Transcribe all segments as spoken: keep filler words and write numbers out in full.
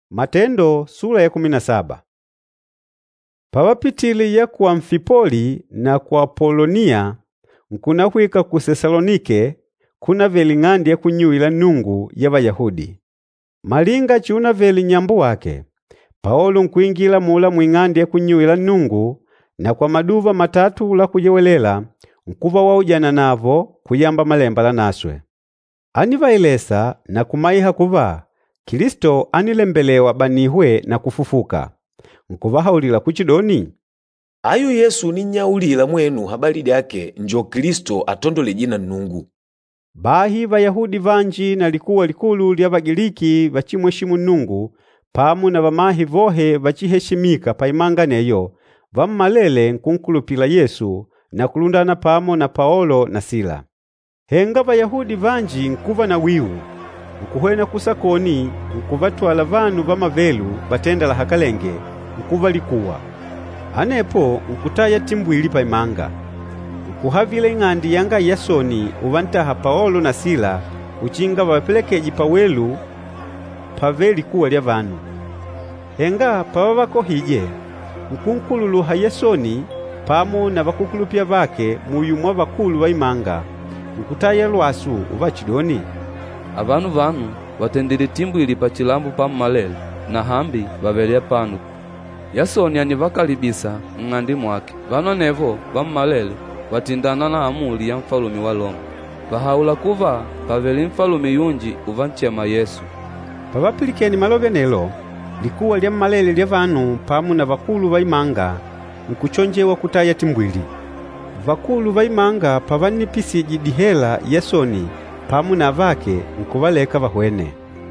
Matendo sura ya kumi na saba. Pawapitili ya ku Amfipoli na ku Apolonia nkuna kwika ku Tesalonike kuna veli ng'andi ya kunyuila nungu ya Bayahudi. Malinga chuna veli nyambu wake, Paulo nkuingila mula mwing'andi ya kunyuila nungu na kwa maduva matatu la kujewelela nkuva waujana navo kuyamba malemba la naswe. Anivailesa na kumaiha kuva Kristo anilembelewa banihwe na kufufuka. Nkuvahaulila kuchidoni, ayu Yesu ninyaulila mwenu habari dyake njo Kristo atondole jina nungu. Bahi Bayahudi vanji na likuwa likulu lya Bagiriki vachimweshimu nungu pamu na vamahi vohe vachiheshimika paimanga neyo vammalele nkunkulupila Yesu na kulundana pamo na Paulo na Sila. Henga Bayahudi vanji nkuva na wiu nkuhwena kusakoni nkuvatwala vanu vamavelu batenda la hakalenge nkuva likuwa. Anepo nkutaya timbwili paimanga. Nkuhavile ng'andi yanga Yasoni uvantaha Paulo na Sila uchinga vapelekeji pawelu paveli kuwa lya vanu. Henga pavavako hije nkunkululuha Yasoni pamo na vakukulupya vake muyumwa vakulu vaimanga nkutaya lwasu uvachidoni, avanu vanu watendile timbwili pa chilambu pa mmalele na hambi vavelya panu. Yasoni anivakalibisa ng'andi mwake. Vano nevo vammalele watindana na amuli ya mfalumi wa Roma. Vahaula kuva paveli mfalumi yunji uvanchema Yesu. Pavapilikeni malove nelo likuwa lya mmalele lya vanu pamu na vakulu vaimanga nkuchonjewa kutaya timbwili. Vakulu vaimanga pavanipisiji dihela Yasoni pamu na vake nkuvaleka vahwene.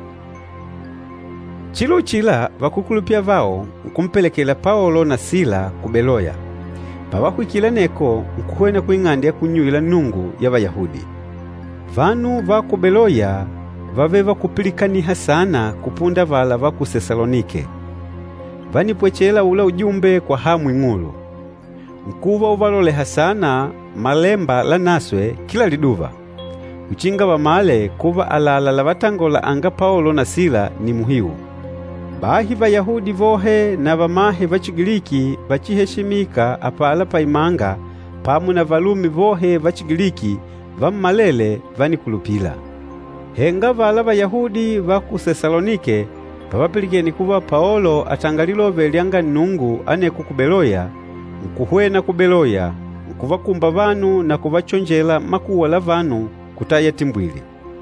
Chilo chila vakukulupya vao nkumpelekela Paulo na Sila ku Beloya. Pavakwikila neko nkuhwena kuing'andi ya kunyuila nungu ya Bayahudi. Vanu va ku Beloya vaveva kupilikaniha sana kupunda vala va ku Tesalonike. Vanipwechela ula ujumbe kwa hamu ing'ulu. Nkuva uvaloleha sana malemba la naswe kila liduva. Uchinga vamale kuva alala la vatangola anga Paulo na Sila ni muhiu. Bahi Bayahudi vohe na vamahe vachigiriki vachiheshimika apala paimanga pamu na valumi vohe vachigiriki vammalele vanikulupila. Henga vala Bayahudi va ku Tesalonike pavapilikeni kuva Paulo atangalilove lyanga nungu aneku ku Beloya nkuhwena ku Beloya nkuvakumba vanu na kuvachonjela makuwa la vanu kutaya timbwili.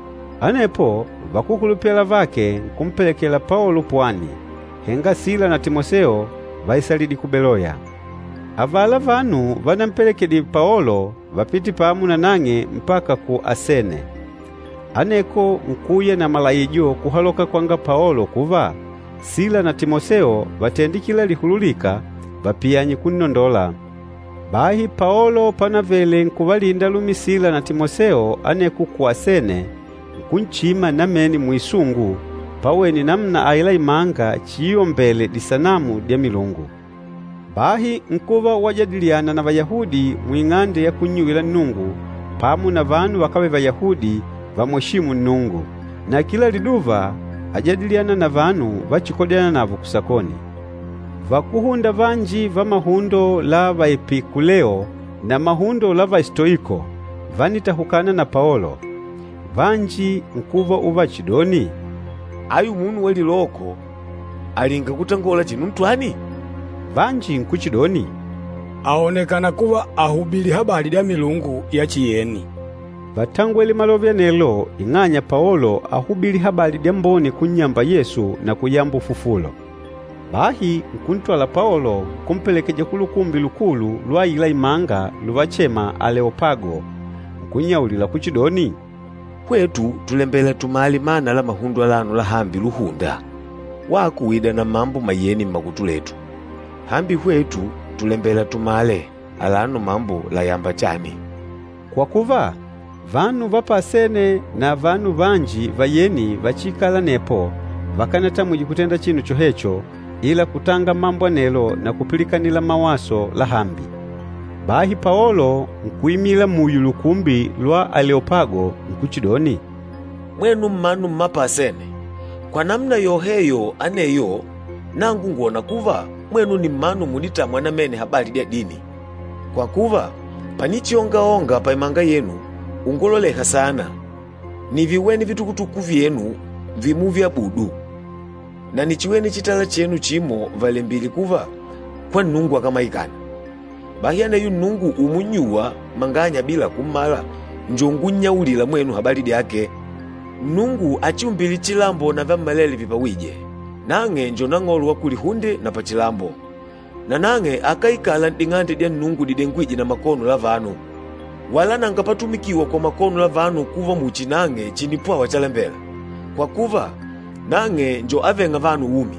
Anepo vakukulupyala vake nkumpelekela Paulo pwani. Henga Sila na Timoseo vaisalidi ku Beloya. Avala vanu vanampelekedi Paulo vapiti pamu na nange mpaka ku Asene. Aneko nkuye na malayijo kuhaloka kwanga Paulo kuva Sila na Timoseo vatendikila lihululika vapiyanyi kunnondola. Bahi Paulo panavele nkuvalinda lumi Sila na Timoseo aneku ku Asene nkunchima nameni mwisungu paweni namna aila imanga chiyo mbele disanamu dia milungu. Bahi nkuva wajadiliana na Bayahudi mwing'ande ya kunyuila nungu pamu na vanu wakawe Bayahudi vamweshimu nungu. Na kila liduva ajadiliana na vanu vachikodiana navo kusakoni. Vakuhunda vanji va mahundo la Vaepikuleo na mahundo la Vaistoiko vanitahukana na Paulo. Vanji nkuva uvachidoni, ayu munu weliloko alinga kutangola chinu ntwani? Vanji nkuchidoni, aonekana kuva ahubili habari dia milungu ya chiyeni. Vatangweli malovya nelo ing'anya Paulo ahubili habari dia mboni kunyamba Yesu na kuyamba ufufulo. Bahi nkuntwala Paulo kumpelekeja kulukumbi lukulu lwa ila imanga luvachema Aleopago nkunyaulila kuchidoni, kwetu tulembela tumali mana la mahundo alano la hambi luhunda wakuwida na mambo mayeni makutuletu. Hambi kwetu tulembela tumale alano mambo la yamba chani. Kwa kuva vanu vapasene na vanu vanji vayeni vachikala nepo vakanata muji kutenda chinu chohecho ila kutanga mambo nelo na kupilikanila mawaso la hambi. Bahi Paulo nkuimila muyu lukumbi lwa Aleopago nkuchidoni, mwenu mmanu mmapasene Kwa namna yoheyo aneyo nangu nguona kuva mwenu ni mmanu munita mwanamene habari dia dini. Kwa kuva panichionga-onga pa imanga yenu ungololeha sana. Ni viweni vitukutuku vyenu vimu vya budu. Na nichiweni chitala chenu chimo vale mbili kuva kwa nungu akamaikana. Bahia yu nungu umunyua manganya bila kumala njongu nyaulila mwenu habari diake. Nungu achiumbili chilambo na vammalele vipawije. Nange njo nangolu wa kulihunde na pachilambo. Na nange akaikala ndingante dia nungu didengwiji na makono la vanu. Wala nanga patumikiwa kwa makono la vanu kuva muchi nange chinipua wachalembela. Kwa kuva nange njo avenga vanu umi.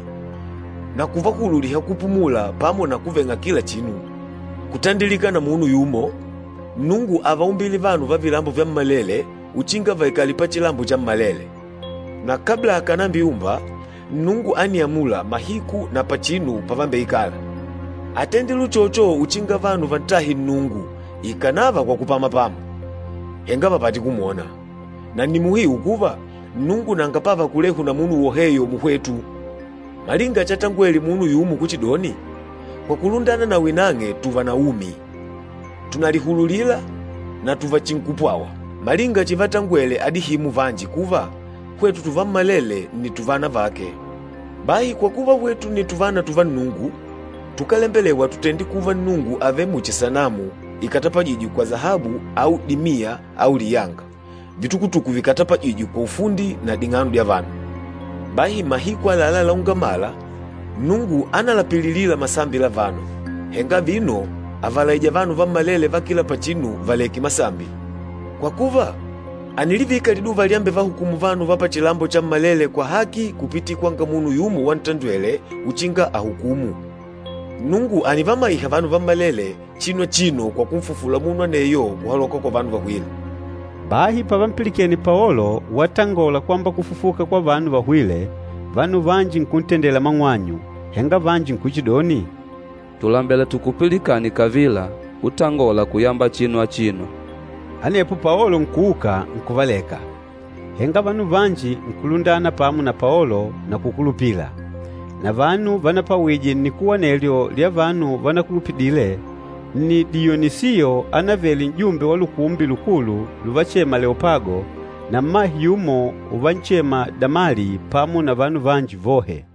Na kuva kululiha kupumula pamo na kuvenga kila chinu. Kutandilika na munu yumo, nungu avaumbili vanu vavilambo vya mmalele, uchinga vaikali pachilambo cha mmalele. Na kabla akanambi umba, nungu aniamula mahiku na pachinu pavambe ikala. Atendilu chocho uchinga vanu vantahi nungu, ikanava kwa kupama pamu. Henga papati kumuona. Na ni muhi ukuva, nungu nangapava kulehu na munu woheyo muhetu. Malinga chatangweli munu yumu kuchidoni. Kwa kulundana na winange tuva na umi. Tunalihululila na tuva chinkupwawa. Malinga chivatangwele adihimu vanji kuva, kwetu tuva malele ni tuvana vake. Bahi kwa kuva wetu ni tuvana tuva nungu, tukalembelewa tutendi kuva nungu ave muchisanamu, ikatapa jiju kwa zahabu au dimia au liyanga. Vitukutuku vikatapa jiju kwa ufundi na dinganu dia vanu. Bahi mahikwa lala laungamala, nungu analapililila masambi la vanu. Henga vino, avalaija vanu vammalele vakila pachinu valeki masambi. Kwa kuva, anilivika lidu valiambe vahukumu vanu vapa chilambo cha mmalele kwa haki kupiti kwanga munu yumu wantandwele uchinga ahukumu. Nungu anivama iha vanu vammalele chino chino kwa kumfufula munu aneyo kuhaloka kwa vanu vahwile. Bahi pavampilikeni Paulo watangola kwamba kufufuka kwa vanu vahwile, vanu vanji nkuntendela mangwanyu, henga vanji nkuchidoni. Tulambele tukupilikani kavila, utangola kuyamba chino achino. Anepo Paulo nkuuka nkuvaleka. Henga vanu vanji nkulundana pamu na Paulo na kukulupila. Na vanu vanapawije ni kuwa nelyo lia vanu vanakulupidile, ni Dionisiyo anaveli njumbe wa lukumbi lukulu luvachema Leopago, na mahi yumo uvanchema Damali pamu na vanu vanji vohe.